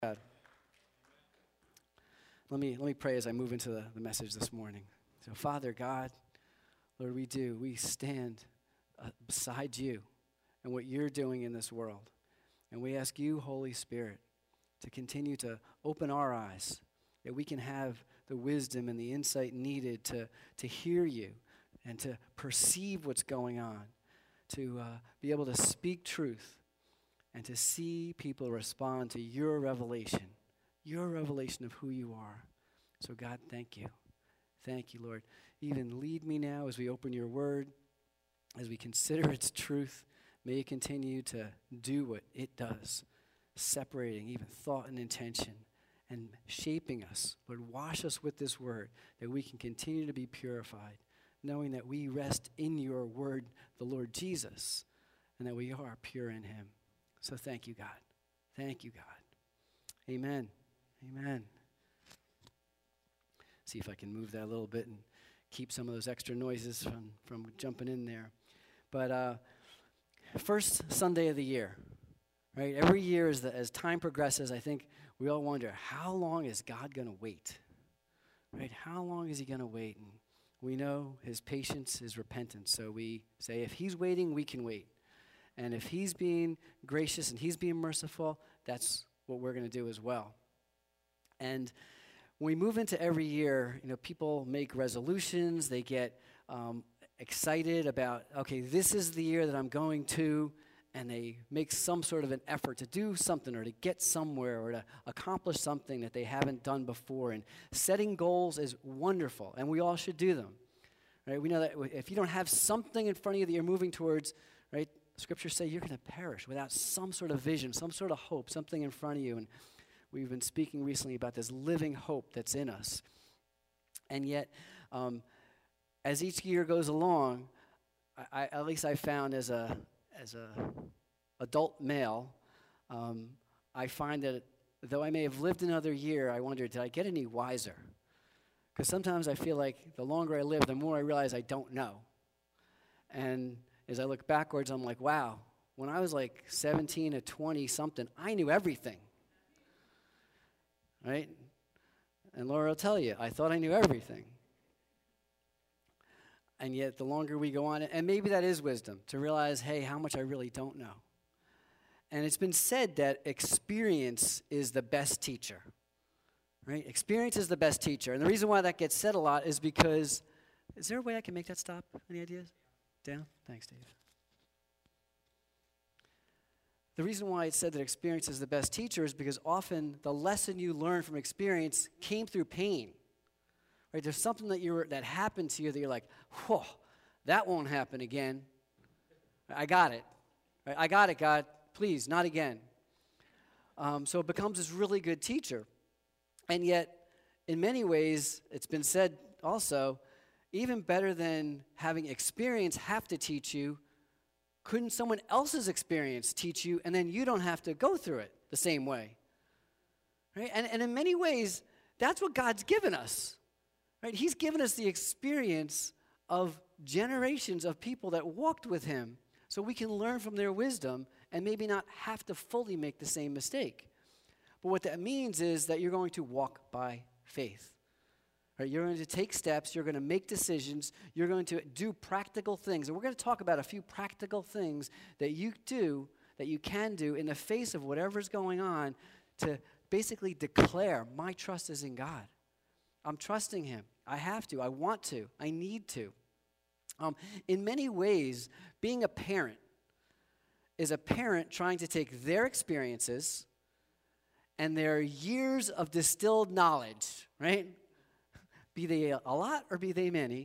God. Let me pray as I move into the message this morning. So, Father God, Lord, we stand beside you and what you're doing in this world. And we ask you, Holy Spirit, to continue to open our eyes, that we can have the wisdom and the insight needed to hear you and to perceive what's going on, to be able to speak truth and to see people respond to your revelation of who you are. So God, thank you. Thank you, Lord. Even lead me now as we open your word, as we consider its truth. May it continue to do what it does, separating even thought and intention and shaping us. Lord, wash us with this word that we can continue to be purified, knowing that we rest in your word, the Lord Jesus, and that we are pure in him. So thank you, God. Thank you, God. Amen. Amen. See if I can move that a little bit and keep some of those extra noises from jumping in there. But first Sunday of the year, right? Every year as time progresses, I think we all wonder, how long is God going to wait? Right? How long is he going to wait? And we know his patience, his repentance. So we say, if he's waiting, we can wait. And if he's being gracious and he's being merciful, that's what we're going to do as well. And when we move into every year, people make resolutions. They get excited about, okay, this is the year that I'm going to, and they make some sort of an effort to do something or to get somewhere or to accomplish something that they haven't done before. And setting goals is wonderful, and we all should do them. Right? We know that if you don't have something in front of you that you're moving towards, right, Scriptures say you're going to perish without some sort of vision, some sort of hope, something in front of you. And we've been speaking recently about this living hope that's in us. And yet, as each year goes along, at least I found as a adult male, I find that though I may have lived another year, I wonder, did I get any wiser? Because sometimes I feel like the longer I live, the more I realize I don't know. And as I look backwards, I'm like, wow, when I was like 17 to 20-something, I knew everything. Right? And Laura will tell you, I thought I knew everything. And yet the longer we go on, and maybe that is wisdom, to realize, hey, how much I really don't know. And it's been said that experience is the best teacher. Right? Experience is the best teacher. And the reason why that gets said a lot is because, is there a way I can make that stop? Any ideas? Down? Thanks, Dave. The reason why it's said that experience is the best teacher is because often the lesson you learn from experience came through pain. Right? There's something that happened to you that you're like, whoa, that won't happen again. I got it. Right? I got it, God. Please, not again. So it becomes this really good teacher. And yet, in many ways, it's been said also, even better than having experience have to teach you, couldn't someone else's experience teach you, and then you don't have to go through it the same way? Right? And in many ways, that's what God's given us. Right? He's given us the experience of generations of people that walked with him so we can learn from their wisdom and maybe not have to fully make the same mistake. But what that means is that you're going to walk by faith. Right? You're going to take steps, you're going to make decisions, you're going to do practical things. And we're going to talk about a few practical things that you can do in the face of whatever's going on to basically declare, my trust is in God. I'm trusting him. I have to. I want to. I need to. In many ways, being a parent is a parent trying to take their experiences and their years of distilled knowledge, right? Be they a lot or be they many,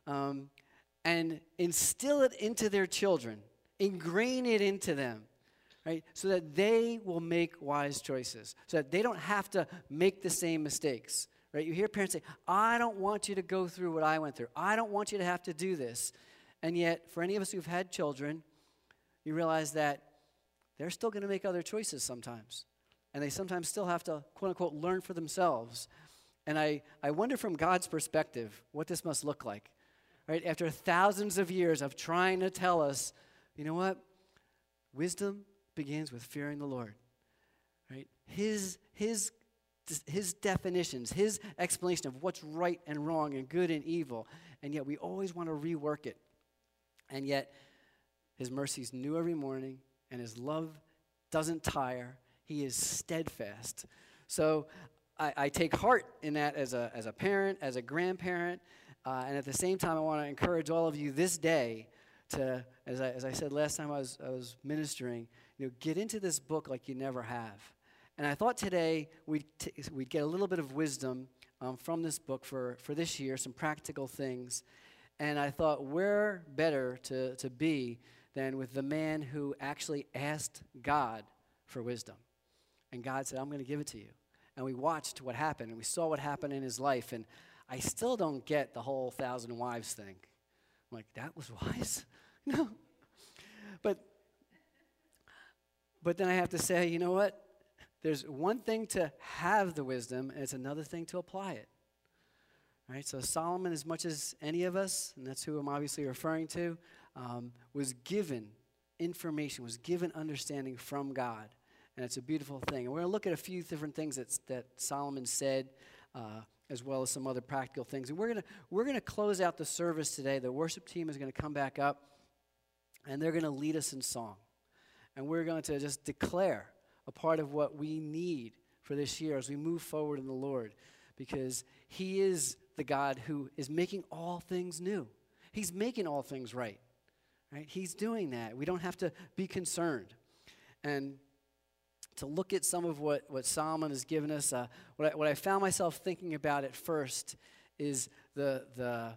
and instill it into their children, ingrain it into them, right? So that they will make wise choices, so that they don't have to make the same mistakes, right? You hear parents say, I don't want you to go through what I went through. I don't want you to have to do this. And yet, for any of us who've had children, you realize that they're still going to make other choices sometimes. And they sometimes still have to, quote unquote, learn for themselves. And I wonder from God's perspective what this must look like, right? After thousands of years of trying to tell us, you know what? Wisdom begins with fearing the Lord, right? his definitions, his explanation of what's right and wrong and good and evil, and yet we always want to rework it. And yet his mercy's new every morning, and his love doesn't tire. He is steadfast. So I take heart in that as a parent, as a grandparent, and at the same time I want to encourage all of you this day to, as I said last time I was ministering, get into this book like you never have. And I thought today we'd get a little bit of wisdom from this book for this year, some practical things. And I thought, where better to be than with the man who actually asked God for wisdom. And God said, I'm going to give it to you. And we watched what happened, and we saw what happened in his life. And I still don't get the whole 1,000 wives thing. I'm like, that was wise? No. But then I have to say, you know what? There's one thing to have the wisdom, and it's another thing to apply it. Right? So Solomon, as much as any of us, and that's who I'm obviously referring to, was given information, was given understanding from God. And it's a beautiful thing. And we're going to look at a few different things that Solomon said, as well as some other practical things. And we're going to close out the service today. The worship team is going to come back up, and they're going to lead us in song. And we're going to just declare a part of what we need for this year as we move forward in the Lord, because he is the God who is making all things new. He's making all things right. He's doing that. We don't have to be concerned. And to look at some of what Solomon has given us, what I found myself thinking about at first is the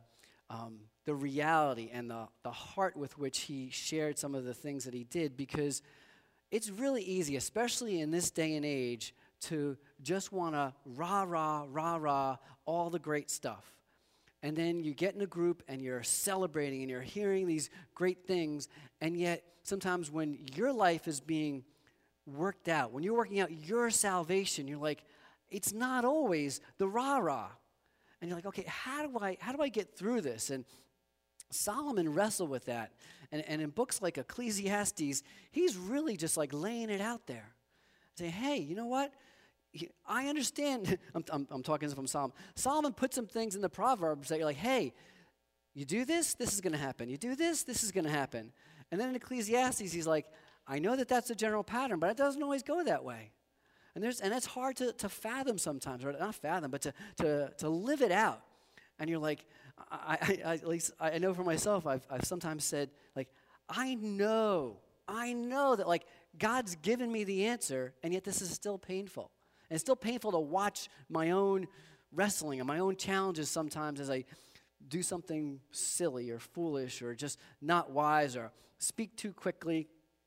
reality and the heart with which he shared some of the things that he did, because it's really easy, especially in this day and age, to just want to rah, all the great stuff. And then you get in a group and you're celebrating and you're hearing these great things, and yet sometimes when your life is being worked out, when you're working out your salvation, you're like, it's not always the rah. And you're like, okay, how do I get through this? And Solomon wrestled with that. And in books like Ecclesiastes, he's really just like laying it out there. Saying, hey, you know what? I understand. I'm talking from Solomon. Solomon put some things in the Proverbs that you're like, hey, you do this is going to happen. You do this is going to happen. And then in Ecclesiastes, he's like, I know that that's a general pattern, but it doesn't always go that way. And that's hard to fathom sometimes, or not fathom, but to live it out. And you're like, at least I know for myself, I've sometimes said, like, I know that, like, God's given me the answer, and yet this is still painful. And it's still painful to watch my own wrestling and my own challenges sometimes as I do something silly or foolish or just not wise or speak too quickly.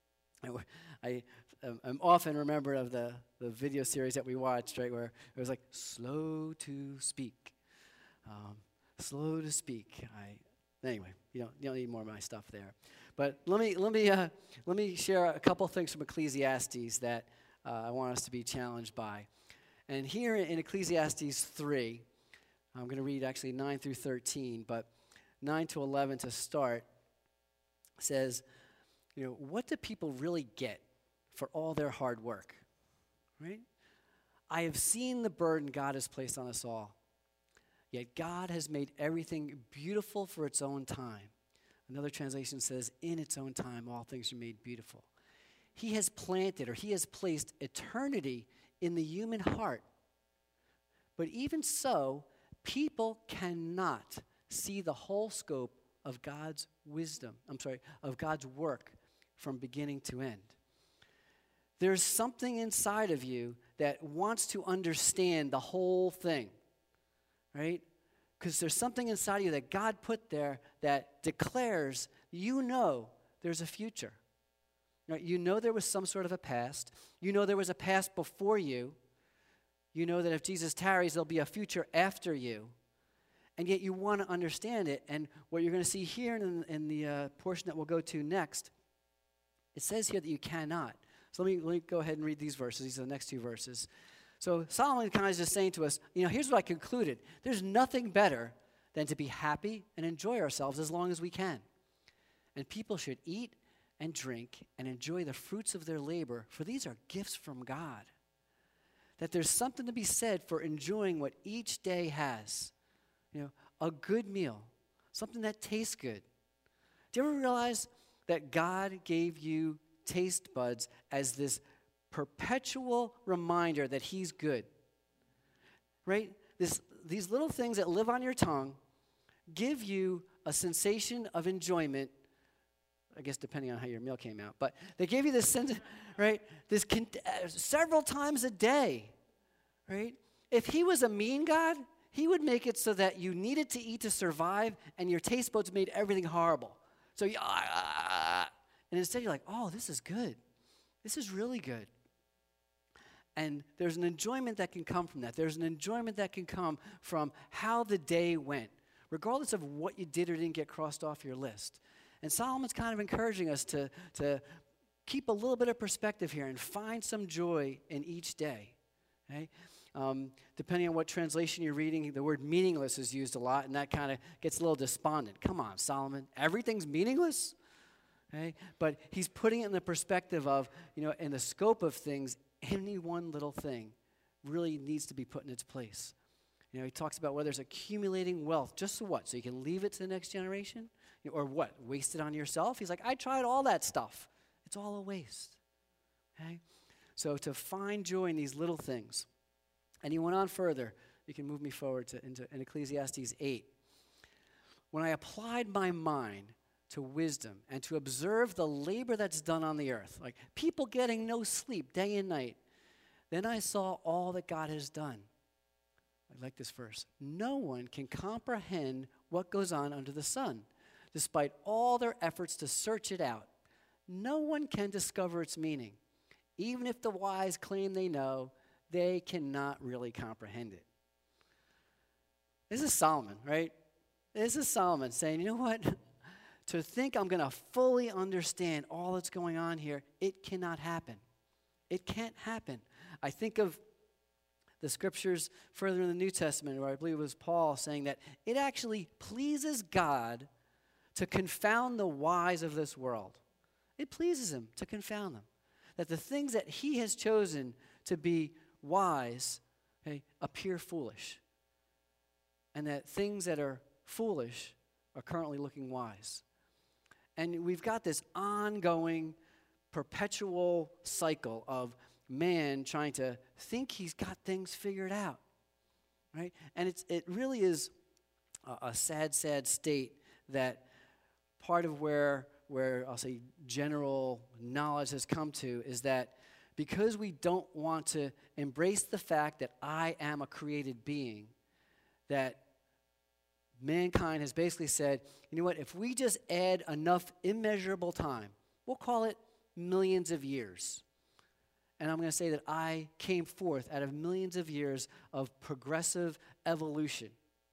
I'm often remembered of the video series that we watched, right, where it was like, slow to speak. Slow to speak. Anyway, you don't need more of my stuff there. But let me share a couple things from Ecclesiastes that I want us to be challenged by. And here in Ecclesiastes 3, I'm going to read actually 9 through 13, but 9 to 11 to start says, what do people really get for all their hard work? Right? I have seen the burden God has placed on us all. Yet God has made everything beautiful for its own time. Another translation says, in its own time, all things are made beautiful. He has planted, or he has placed eternity in the human heart. But even so, people cannot see the whole scope of God's wisdom, of God's work from beginning to end. There's something inside of you that wants to understand the whole thing. Right? Because there's something inside of you that God put there that declares, there's a future. Right? There was some sort of a past. There was a past before you. That if Jesus tarries, there'll be a future after you. And yet you want to understand it. And what you're going to see here in the portion that we'll go to next, it says here that you cannot. So let me go ahead and read these verses. These are the next two verses. So Solomon kind of is just saying to us, here's what I concluded. There's nothing better than to be happy and enjoy ourselves as long as we can. And people should eat and drink and enjoy the fruits of their labor, for these are gifts from God. that there's something to be said for enjoying what each day has. A good meal, something that tastes good. Do you ever realize that God gave you taste buds as this perpetual reminder that he's good? Right? These little things that live on your tongue give you a sensation of enjoyment, I guess depending on how your meal came out, but they give you this sense, right? Several times a day, right? If he was a mean God, he would make it so that you needed to eat to survive, and your taste buds made everything horrible. So, and instead you're like, oh, this is good. This is really good. And there's an enjoyment that can come from that. There's an enjoyment that can come from how the day went, regardless of what you did or didn't get crossed off your list. And Solomon's kind of encouraging us to keep a little bit of perspective here and find some joy in each day. Okay? Depending on what translation you're reading, the word meaningless is used a lot, and that kind of gets a little despondent. Come on, Solomon, everything's meaningless? Okay? But he's putting it in the perspective of, in the scope of things, any one little thing really needs to be put in its place. He talks about whether there's accumulating wealth, just so what? So you can leave it to the next generation? Or what? Waste it on yourself? He's like, I tried all that stuff. It's all a waste. Okay? So to find joy in these little things. And he went on further. You can move me forward in Ecclesiastes 8. When I applied my mind to wisdom and to observe the labor that's done on the earth, like people getting no sleep day and night, then I saw all that God has done. I like this verse. No one can comprehend what goes on under the sun, despite all their efforts to search it out. No one can discover its meaning. Even if the wise claim they know, they cannot really comprehend it. This is Solomon, right? This is Solomon saying, you know what? To think I'm going to fully understand all that's going on here, it cannot happen. It can't happen. I think of the scriptures further in the New Testament, where I believe it was Paul saying that it actually pleases God to confound the wise of this world. It pleases him to confound them. That the things that he has chosen to be wise, appear foolish. And that things that are foolish are currently looking wise. And we've got this ongoing, perpetual cycle of man trying to think he's got things figured out, right? And it really is a sad, sad state that part of where I'll say general knowledge has come to is that because we don't want to embrace the fact that I am a created being, that mankind has basically said, you know what, if we just add enough immeasurable time, we'll call it millions of years. And I'm going to say that I came forth out of millions of years of progressive evolution.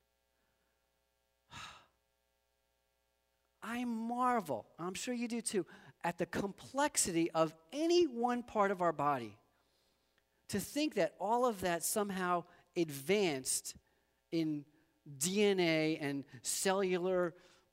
I marvel, I'm sure you do too, at the complexity of any one part of our body. To think that all of that somehow advanced in DNA and cellular,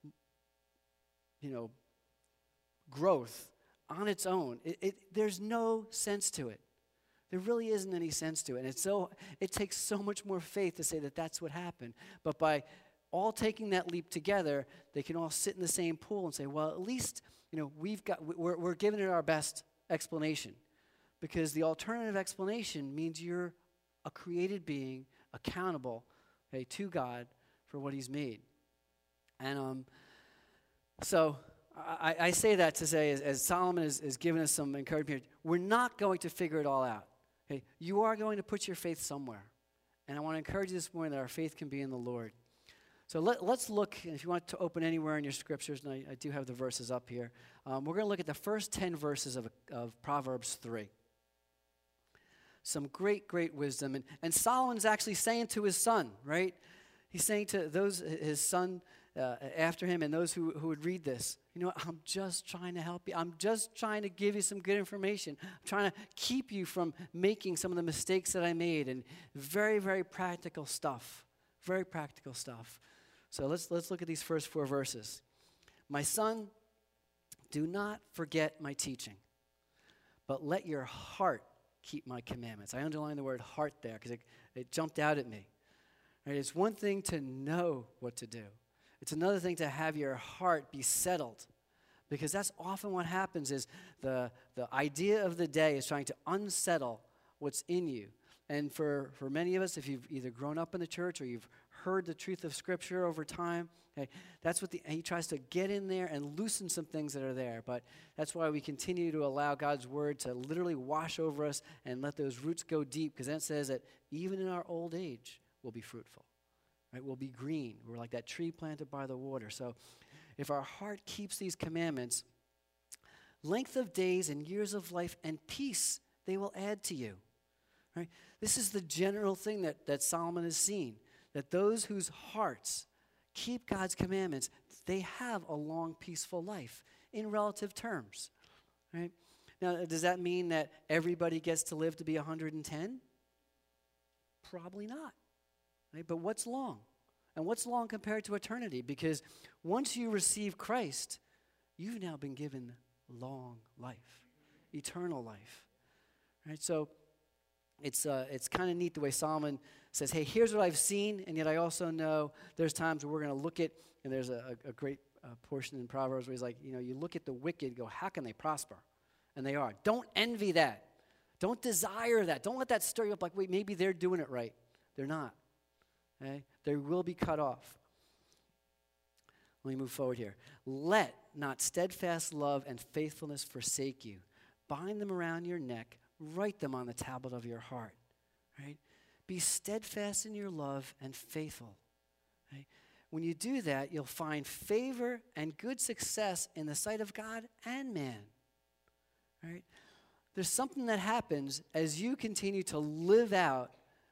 growth on its own. There's no sense to it. There really isn't any sense to it. And it takes so much more faith to say that that's what happened. But by all taking that leap together, they can all sit in the same pool and say, well, at least, we're giving it our best explanation. Because the alternative explanation means you're a created being, accountable, to God for what he's made. And so I say that to say, as Solomon is giving us some encouragement, we're not going to figure it all out. Okay? You are going to put your faith somewhere. And I want to encourage you this morning that our faith can be in the Lord. So let's look, if you want to open anywhere in your scriptures, and I do have the verses up here. We're going to look at the first 10 verses of Proverbs 3. Some great, great wisdom. And Solomon's actually saying to his son, right? He's saying to his son after him and those who would read this, I'm just trying to help you. I'm just trying to give you some good information. I'm trying to keep you from making some of the mistakes that I made, and very, very practical stuff. Very practical stuff. So let's look at these first 4 verses. My son, do not forget my teaching, but let your heart keep my commandments. I underline the word heart there because it jumped out at me. Right? It's one thing to know what to do. It's another thing to have your heart be settled, because that's often what happens is the idea of the day is trying to unsettle what's in you. And for many of us, if you've either grown up in the church or you've heard the truth of Scripture over time, okay, that's what he tries to get in there and loosen some things that are there. But that's why we continue to allow God's word to literally wash over us and let those roots go deep, because then it says that even in our old age, we'll be fruitful. Right? We'll be green. We're like that tree planted by the water. So if our heart keeps these commandments, length of days and years of life and peace they will add to you. Right? This is the general thing that Solomon has seen, that those whose hearts keep God's commandments, they have a long, peaceful life in relative terms. Right? Now, does that mean that everybody gets to live to be 110? Probably not. Right? But what's long? And what's long compared to eternity? Because once you receive Christ, you've now been given long life, eternal life. Right? So it's kind of neat the way Solomon says, hey, here's what I've seen, and yet I also know there's times where we're going to look at, and there's a great portion in Proverbs where he's like, you look at the wicked and go, how can they prosper? And they are. Don't envy that. Don't desire that. Don't let that stir you up like, wait, maybe they're doing it right. They're not. Okay? They will be cut off. Let me move forward here. Let not steadfast love and faithfulness forsake you. Bind them around your neck. Write them on the tablet of your heart. Right? Be steadfast in your love and faithful. Right? When you do that, you'll find favor and good success in the sight of God and man. Right? There's something that happens as you continue to live out,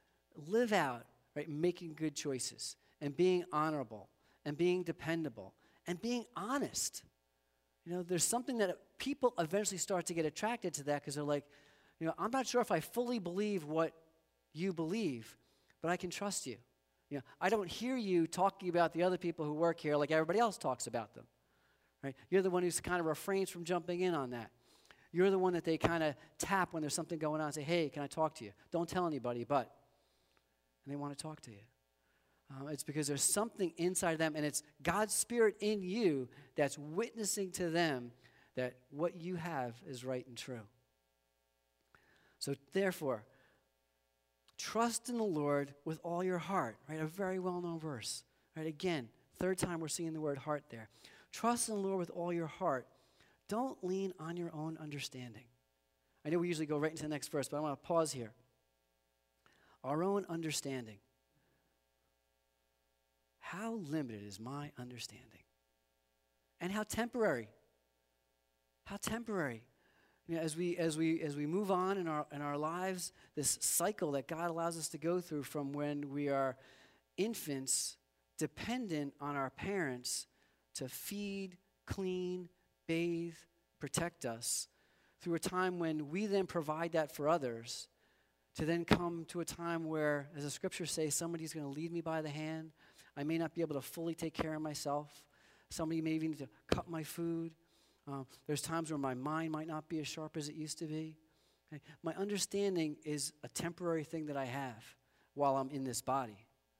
right, making good choices and being honorable and being dependable and being honest. There's something that people eventually start to get attracted to that because they're like, I'm not sure if I fully believe what you believe, but I can trust you. I don't hear you talking about the other people who work here like everybody else talks about them. Right? You're the one who's kind of refrains from jumping in on that. You're the one that they kind of tap when there's something going on and say, hey, can I talk to you? Don't tell anybody, but. And they want to talk to you. It's because there's something inside of them, and it's God's Spirit in you that's witnessing to them that what you have is right and true. So therefore, trust in the Lord with all your heart, right? A very well-known verse, right? Again, third time we're seeing the word heart there. Trust in the Lord with all your heart. Don't lean on your own understanding. I know we usually go right into the next verse, but I want to pause here. Our own understanding. How limited is my understanding? And how temporary? How temporary? As we move on in our lives, this cycle that God allows us to go through from when we are infants, dependent on our parents to feed, clean, bathe, protect us, through a time when we then provide that for others, to then come to a time where, as the scriptures say, somebody's going to lead me by the hand. I may not be able to fully take care of myself. Somebody may even need to cut my food. There's times where my mind might not be as sharp as it used to be. Okay? My understanding is a temporary thing that I have while I'm in this body.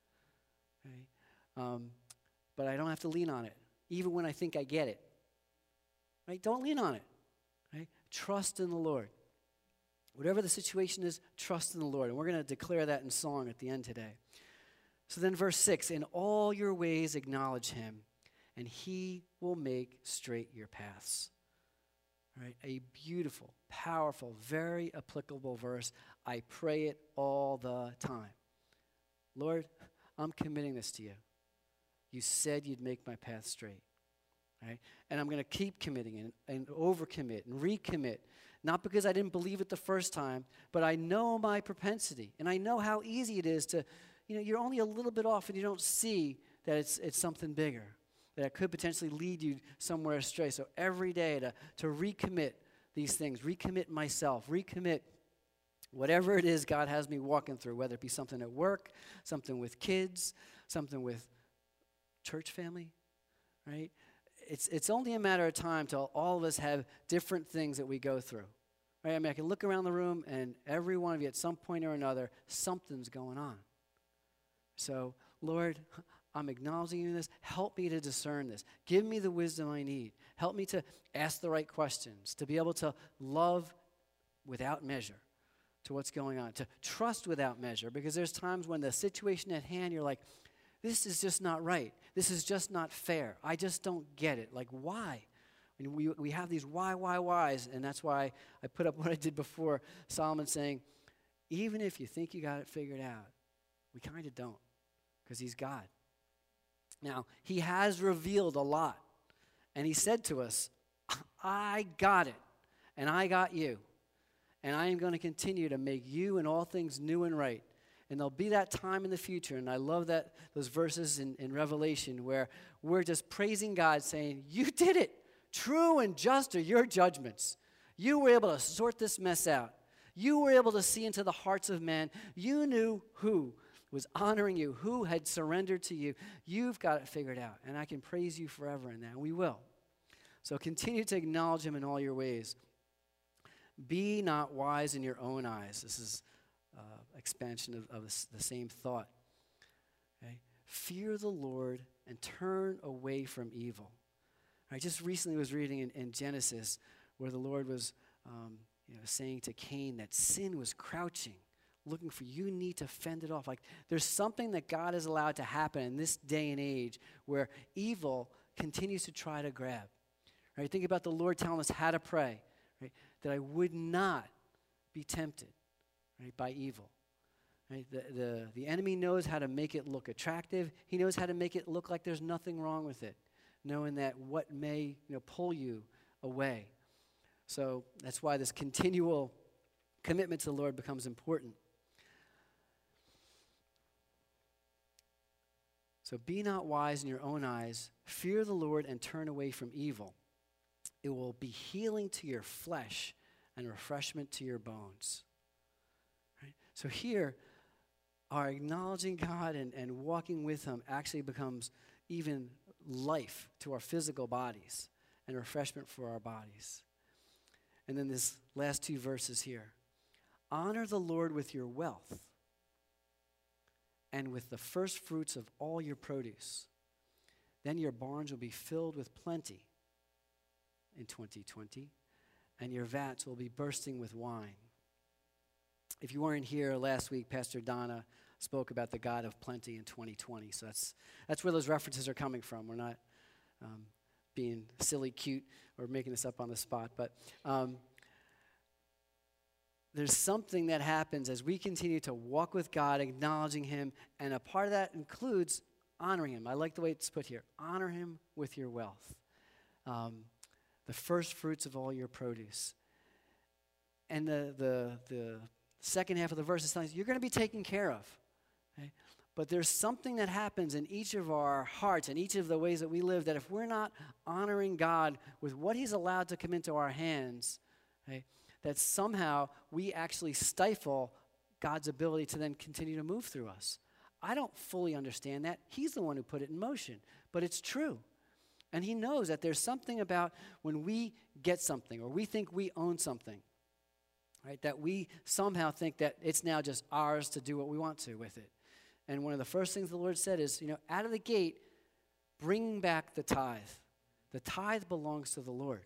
Okay? But I don't have to lean on it, even when I think I get it. Right? Don't lean on it. Right? Trust in the Lord. Whatever the situation is, trust in the Lord. And we're going to declare that in song at the end today. So then verse 6, in all your ways acknowledge him, and he will make straight your paths. Right? A beautiful, powerful, very applicable verse. I pray it all the time. Lord, I'm committing this to you. You said you'd make my path straight. Right? And I'm going to keep committing and overcommit and recommit. Not because I didn't believe it the first time, but I know my propensity. And I know how easy it is to, you're only a little bit off and you don't see that it's something bigger, that could potentially lead you somewhere astray. So every day to recommit these things, recommit myself, recommit whatever it is God has me walking through, whether it be something at work, something with kids, something with church family, right? It's only a matter of time till all of us have different things that we go through. Right? I mean, I can look around the room, and every one of you at some point or another, something's going on. So, Lord, I'm acknowledging you in this. Help me to discern this. Give me the wisdom I need. Help me to ask the right questions, to be able to love without measure to what's going on, to trust without measure, because there's times when the situation at hand, you're like, this is just not right. This is just not fair. I just don't get it. Like, why? And we have these whys, and that's why I put up what I did before, Solomon saying, even if you think you got it figured out, we kind of don't, because he's God. Now, he has revealed a lot, and he said to us, I got it, and I got you, and I am going to continue to make you and all things new and right. And there'll be that time in the future, and I love that those verses in Revelation where we're just praising God, saying, you did it. True and just are your judgments. You were able to sort this mess out. You were able to see into the hearts of men. You knew who was honoring you, who had surrendered to you. You've got it figured out, and I can praise you forever in that, and we will. So continue to acknowledge him in all your ways. Be not wise in your own eyes. This is expansion of the same thought. Okay? Fear the Lord and turn away from evil. I just recently was reading in Genesis where the Lord was saying to Cain that sin was crouching, looking for you. Need to fend it off. Like there's something that God has allowed to happen in this day and age where evil continues to try to grab. Right? Think about the Lord telling us how to pray, right? That I would not be tempted, right, by evil. Right? The enemy knows how to make it look attractive. He knows how to make it look like there's nothing wrong with it, knowing that what may pull you away. So that's why this continual commitment to the Lord becomes important. So be not wise in your own eyes. Fear the Lord and turn away from evil. It will be healing to your flesh and refreshment to your bones. Right? So here, our acknowledging God and walking with him actually becomes even life to our physical bodies and refreshment for our bodies. And then this last two verses here. Honor the Lord with your wealth and with the first fruits of all your produce. Then your barns will be filled with plenty in 2020, and your vats will be bursting with wine. If you weren't here last week, Pastor Donna spoke about the God of plenty in 2020. So that's where those references are coming from. We're not being silly cute or making this up on the spot, but there's something that happens as we continue to walk with God, acknowledging him, and a part of that includes honoring him. I like the way it's put here. Honor him with your wealth. The first fruits of all your produce. And the second half of the verse is telling us you're going to be taken care of. Okay? But there's something that happens in each of our hearts and each of the ways that we live that if we're not honoring God with what he's allowed to come into our hands, okay, that somehow we actually stifle God's ability to then continue to move through us. I don't fully understand that. He's the one who put it in motion, but it's true. And he knows that there's something about when we get something or we think we own something, right, that we somehow think that it's now just ours to do what we want to with it. And one of the first things the Lord said is, out of the gate, bring back the tithe. The tithe belongs to the Lord.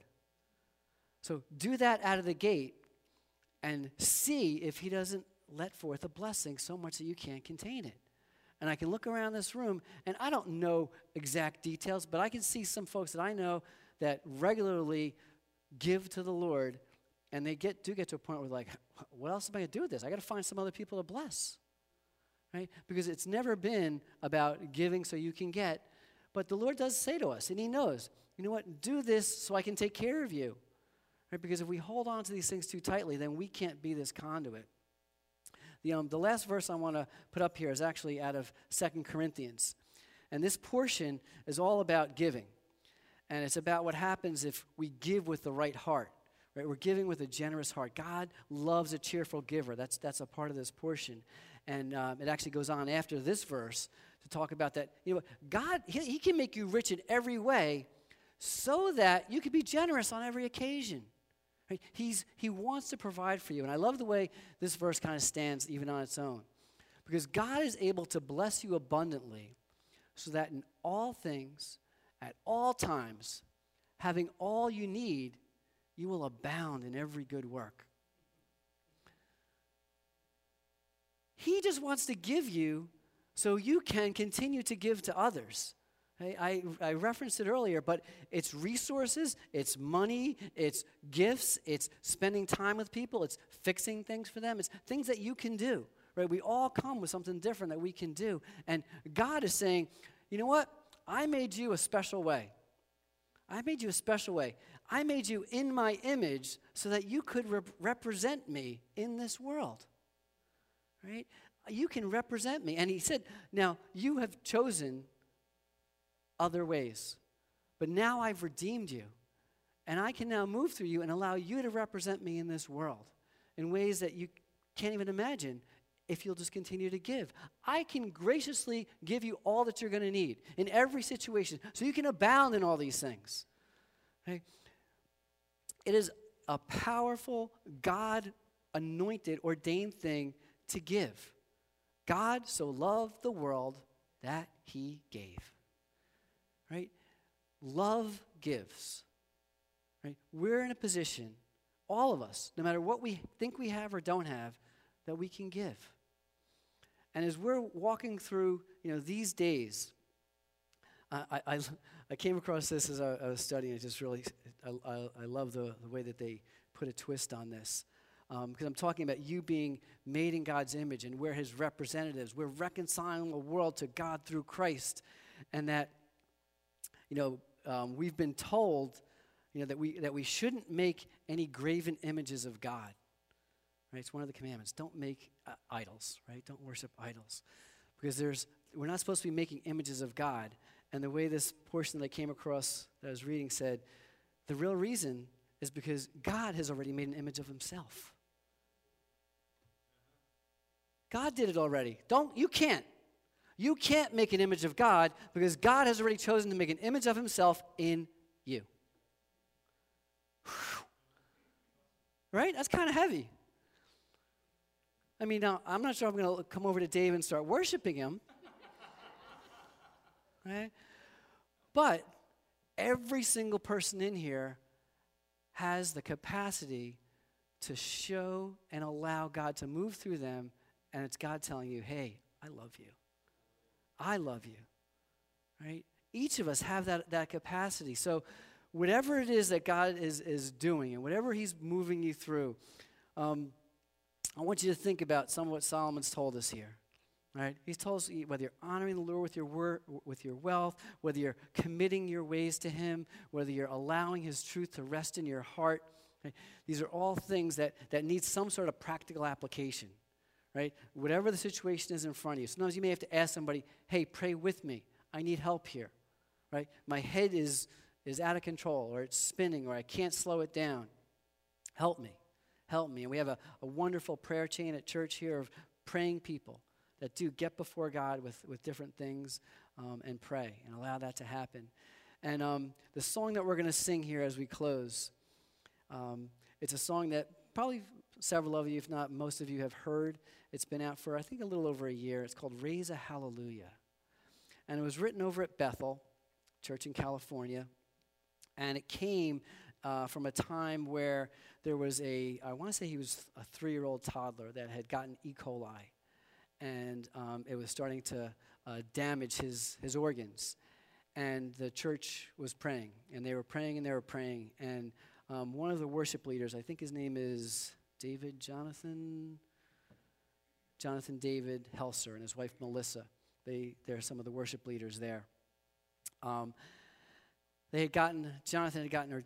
So do that out of the gate and see if he doesn't let forth a blessing so much that you can't contain it. And I can look around this room, and I don't know exact details, but I can see some folks that I know that regularly give to the Lord, and they do get to a point where like, what else am I going to do with this? I got to find some other people to bless, right? Because it's never been about giving so you can get, but the Lord does say to us, and he knows, you know what, do this so I can take care of you, right? Because if we hold on to these things too tightly, then we can't be this conduit. The last verse I want to put up here is actually out of 2 Corinthians. And this portion is all about giving. And it's about what happens if we give with the right heart. Right? We're giving with a generous heart. God loves a cheerful giver. That's a part of this portion. And it actually goes on after this verse to talk about that. God, he can make you rich in every way so that you can be generous on every occasion. Right? He wants to provide for you. And I love the way this verse kind of stands even on its own. Because God is able to bless you abundantly so that in all things, at all times, having all you need, you will abound in every good work. He just wants to give you so you can continue to give to others. I referenced it earlier, but it's resources, it's money, it's gifts, it's spending time with people, it's fixing things for them, it's things that you can do. Right? We all come with something different that we can do. And God is saying, you know what? I made you a special way. I made you a special way. I made you in my image so that you could represent me in this world. Right? You can represent me. And he said, now you have chosen other ways. But now I've redeemed you. And I can now move through you and allow you to represent me in this world in ways that you can't even imagine if you'll just continue to give. I can graciously give you all that you're going to need in every situation so you can abound in all these things. Okay? It is a powerful, God-anointed, ordained thing to give. God so loved the world that he gave. Right? Love gives. Right? We're in a position, all of us, no matter what we think we have or don't have, that we can give. And as we're walking through, these days, I came across this as I was studying. It just really, I love the way that they put a twist on this. Because I'm talking about you being made in God's image and we're his representatives. We're reconciling the world to God through Christ. And that, we've been told, that we shouldn't make any graven images of God. Right? It's one of the commandments. Don't make idols, right? Don't worship idols. Because we're not supposed to be making images of God. And the way this portion that I came across that I was reading said, the real reason is because God has already made an image of himself. God did it already. You can't. You can't make an image of God because God has already chosen to make an image of himself in you. Whew. Right? That's kind of heavy. I mean, now, I'm not sure I'm going to come over to Dave and start worshiping him. Right? But every single person in here has the capacity to show and allow God to move through them, and it's God telling you, hey, I love you. I love you. Right? Each of us have that capacity. So whatever it is that God is doing and whatever he's moving you through, I want you to think about some of what Solomon's told us here. Right? He's told us whether you're honoring the Lord with your wealth, whether you're committing your ways to him, whether you're allowing his truth to rest in your heart. Right? These are all things that need some sort of practical application. Right? Whatever the situation is in front of you. Sometimes you may have to ask somebody, hey, pray with me. I need help here. Right? My head is out of control, or it's spinning, or I can't slow it down. Help me. Help me. And we have a wonderful prayer chain at church here of praying people that do get before God with different things and pray and allow that to happen. And the song that we're going to sing here as we close, it's a song that probably several of you, if not most of you, have heard. It's been out for, I think, a little over a year. It's called Raise a Hallelujah. And it was written over at Bethel Church in California. And it came from a time where there was I want to say he was a 3-year-old toddler that had gotten E. coli. And it was starting to damage his organs. And the church was praying. And they were praying and they were praying. And one of the worship leaders, I think his name is Jonathan David Helser, and his wife Melissa. They're some of the worship leaders there. Jonathan had gotten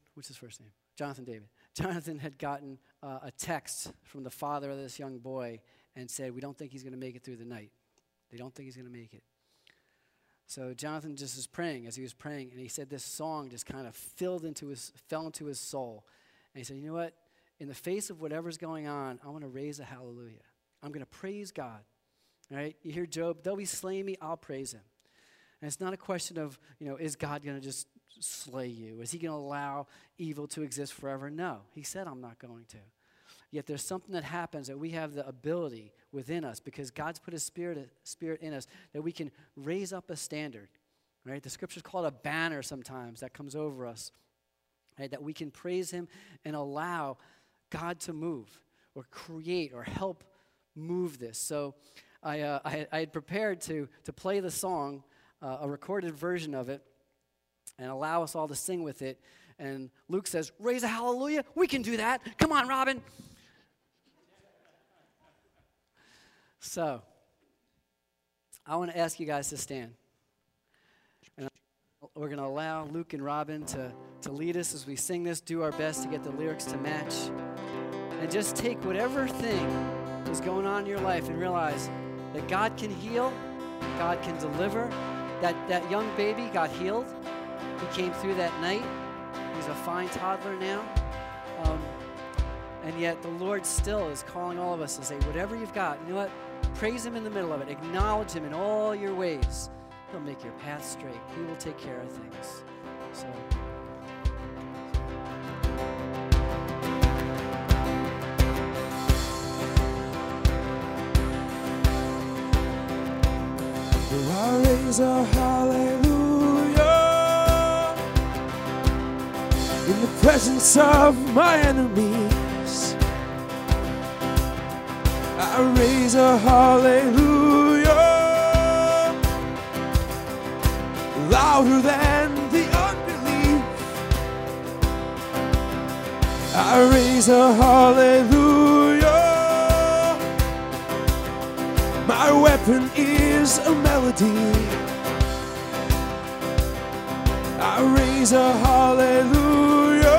a text from the father of this young boy and said, we don't think he's going to make it through the night. They don't think he's going to make it. So Jonathan just is praying as he was praying, and he said this song just kind of fell into his soul. And he said, you know what? In the face of whatever's going on, I want to raise a hallelujah. I'm going to praise God. All right? You hear Job, though he slay me, I'll praise him. And it's not a question of, is God going to just slay you? Is he going to allow evil to exist forever? No. He said, I'm not going to. Yet there's something that happens that we have the ability within us because God's put his spirit in us that we can raise up a standard. Right? The scriptures call it a banner sometimes that comes over us. Right? That we can praise him and allow God to move or create or help move this. So I had prepared to play the song, a recorded version of it, and allow us all to sing with it. And Luke says, raise a hallelujah. We can do that. Come on, Robin. So, I want to ask you guys to stand. And we're going to allow Luke and Robin to lead us as we sing this, do our best to get the lyrics to match. And just take whatever thing is going on in your life and realize that God can heal, God can deliver. That young baby got healed. He came through that night. He's a fine toddler now. And yet the Lord still is calling all of us to say, whatever you've got, you know what? Praise him in the middle of it. Acknowledge him in all your ways. He'll make your path straight. He will take care of things. So. I raise a hallelujah in the presence of my enemies. I raise a hallelujah louder than the unbelief. I raise a hallelujah. My weapon is a melody. I raise a hallelujah.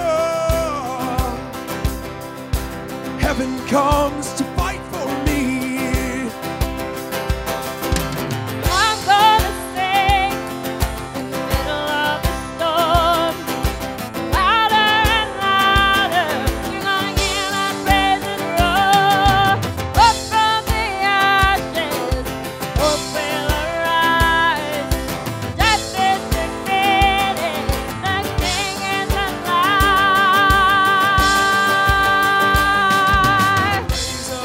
Heaven comes to fight for me. I'm gonna sing in the middle of the storm, louder and louder. You're gonna hear my praises roar. Up from the ashes, hope will arise. Justice defeated, the King is alive. Raise a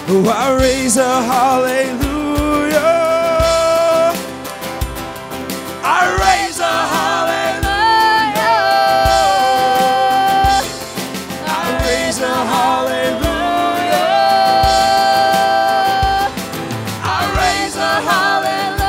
Oh, I raise a hallelujah. I raise a hallelujah. I raise a hallelujah. I raise a hallelujah.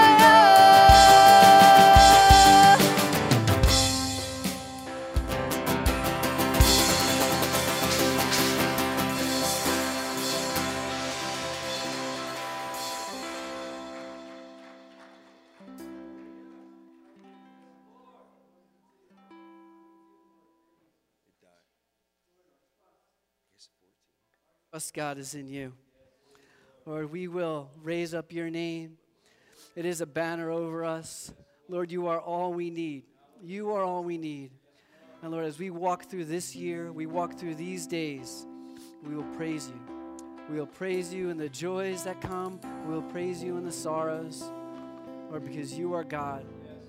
Trust, God, is in you. Lord, we will raise up your name. It is a banner over us. Lord, you are all we need. You are all we need. And Lord, as we walk through this year, we walk through these days, we will praise you. We will praise you in the joys that come. We will praise you in the sorrows. Lord, because you are God.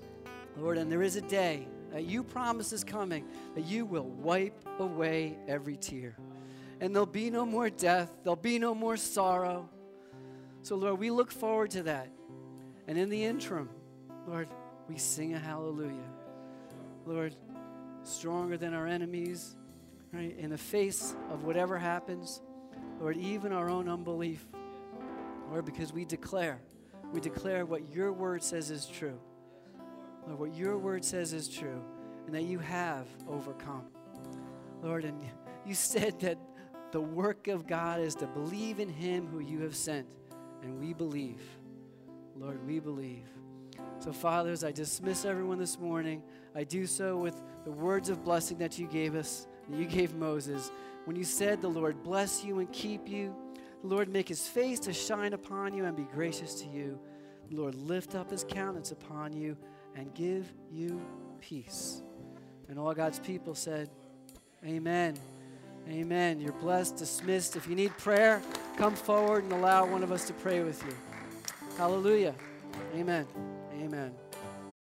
Lord, and there is a day that you promise is coming, that you will wipe away every tear. And there'll be no more death. There'll be no more sorrow. So, Lord, we look forward to that. And in the interim, Lord, we sing a hallelujah. Lord, stronger than our enemies, right? In the face of whatever happens, Lord, even our own unbelief, Lord, because we declare what your word says is true. Lord, what your word says is true, and that you have overcome. Lord, and you said that the work of God is to believe in him who you have sent. And we believe. Lord, we believe. So, Father, as I dismiss everyone this morning, I do so with the words of blessing that you gave us, that you gave Moses. When you said, the Lord bless you and keep you, the Lord make his face to shine upon you and be gracious to you. The Lord lift up his countenance upon you and give you peace. And all God's people said, amen. Amen. You're blessed, dismissed. If you need prayer, come forward and allow one of us to pray with you. Hallelujah. Amen. Amen.